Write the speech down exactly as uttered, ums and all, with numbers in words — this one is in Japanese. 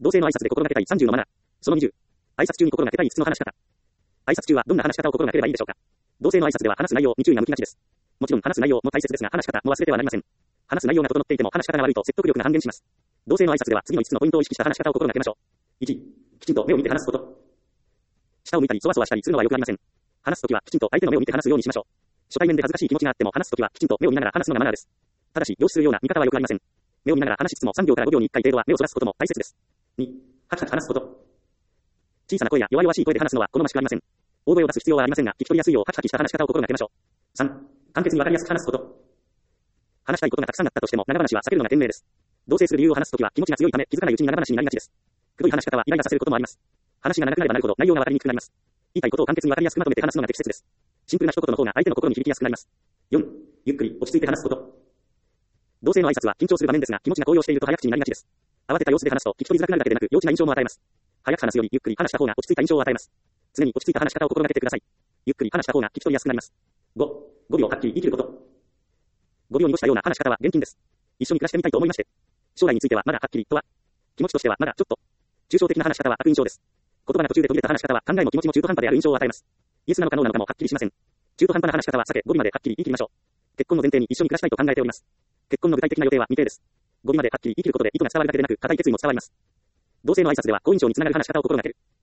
同性の挨拶で心がけたいさんじゅうのマナー。そのにじゅう。挨拶中に心がけたい質の話し方。挨拶中はどんな話し方を心がければいいでしょうか。同性の挨拶では話す内容に注意が向きがちです。もちろん話す内容も大切ですが話し方も忘れてはなりません。話す内容が整っていても話し方が悪いと説得力が半減します。同性の挨拶では次のいつつのポイントを意識した話し方を心がけましょう。いち、きちんと目を見て話すこと。下を向いたりそわそわしたりするのは良くありません。話すときはきちんと相手の目を見て話すようにしましょう。初対面で恥ずかしい気持ちがあっても話すときはきちんと目を見ながら話すのがマナーです。ただし、凝視するような見方は良くありません。目を見ながら話しつつもさんびょうからごびょうにいっかい程度は目をそらすことも大切です。に、はちはち話すこと。小さな声や弱々しい声で話すのは好ましくありません。大声を出す必要はありませんが、聞き取りやすいようハキハキした話し方を心がけましょう。さん、簡潔にわかりやすく話すこと。話したいことがたくさんあったとしても長話は避けるのが賢明です。同棲する理由を話すときは気持ちが強いため気づかないうちに長話になりがちです。くどい話し方はイライラさせることもあります。話が長くなればなるほど内容がわかりにくくなります。言いたいことを簡潔にわかりやすくまとめて話すのが適切です。シンプルな一言の方が相手の心に響きやすくなります。よん、ゆっくり落ち着いて話すこと。同性の挨拶は緊張する場面ですが気持ちが高揚していると早口になりがちです。慌てた様子で話すと聞き取りづらくなるだけでなく幼稚な印象も与えます。早く話すよりゆっくり話した方が落ち着いた印象を与えます。常に落ち着いた話し方を心がけてください。ゆっくり話した方が聞き取りやすくなります。ご、語尾をはっきり言い切ること。語尾を濁したような話し方は厳禁です。一緒に暮らしてみたいと思いまして。将来についてはまだはっきりとは。気持ちとしてはまだちょっと。抽象的な話し方は悪印象です。言葉が途中で途切れた話し方は考えも気持ちも中途半端である印象を与えます。イエスなのかノーなのかもはっきりしません。中途半端な話し方は避け語尾まではっきり言い切りましょう。結婚の前提に一緒に暮らしたいと考えております。結婚の具体的な予定は未定です。語尾まではっきり言い切ることで意図が伝わるだけでなく固い決意も伝わります。同性の挨拶では好印象につながる話し方を心がける。